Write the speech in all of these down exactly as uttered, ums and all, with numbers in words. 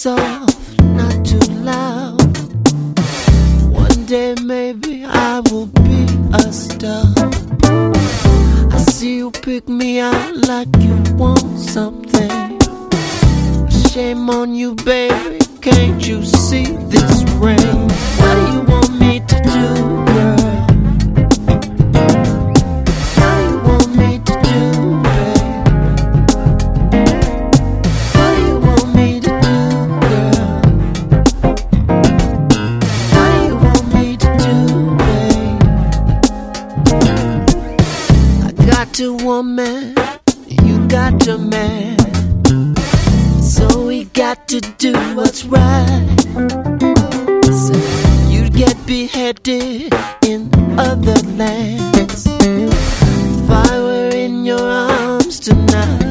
soft, not too loud. One day maybe I will be a star. I see you pick me out like you want something. Shame on you, baby, can't you see this ring? What do you want me to do, girl? What do you want me to do, babe? What do you want me to do, girl? What do you want me to do, babe? I got a woman, you got your man, so we got to do what's right. So you'd get beheaded in other lands if I were in your arms tonight.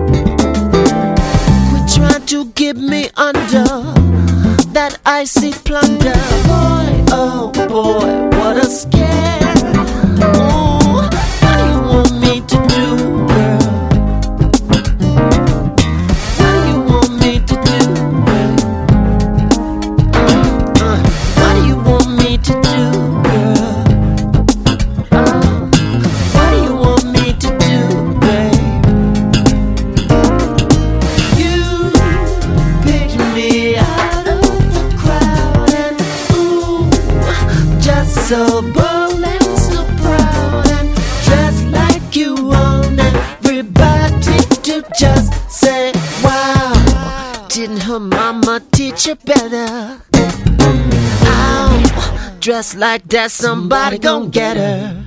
Quit trying to get me under that icy plunder. Boy, oh boy, what a scare. Ooh, what do you want me to do, girl? So bold and so proud and dressed like you want everybody to just say wow. Didn't her mama teach you better? Ow, dressed like that, somebody gon' get her.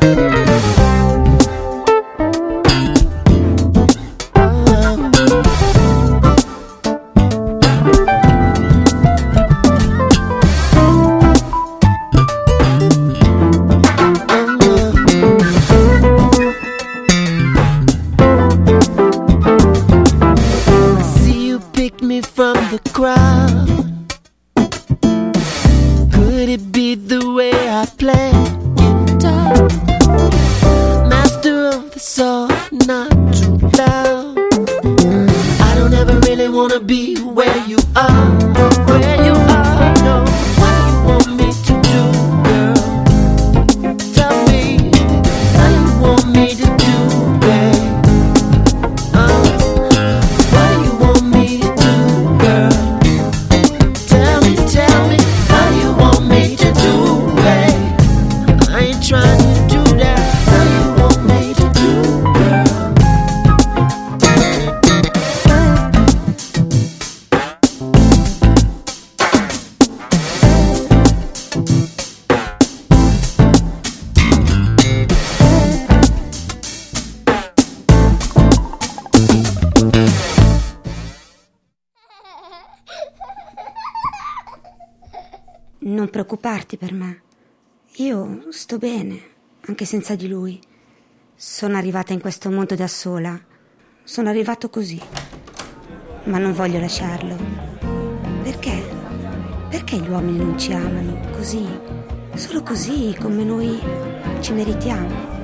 From the crowd, could it be the way I play guitar? Master of the song, not too loud. I don't ever really wanna be where you are, where you are. No, what do you want me to do, girl? Tell me, how you want me to do, babe? Uh, what do you want me to do? Tell me, tell me, how you want me to do, babe? I ain't trying to do that. How you want me to do, girl? Non preoccuparti per me. Io sto bene, anche senza di lui. Sono arrivata in questo mondo da sola. Sono arrivato così. Ma non voglio lasciarlo. Perché? Perché gli uomini non ci amano così? Solo così, come noi ci meritiamo.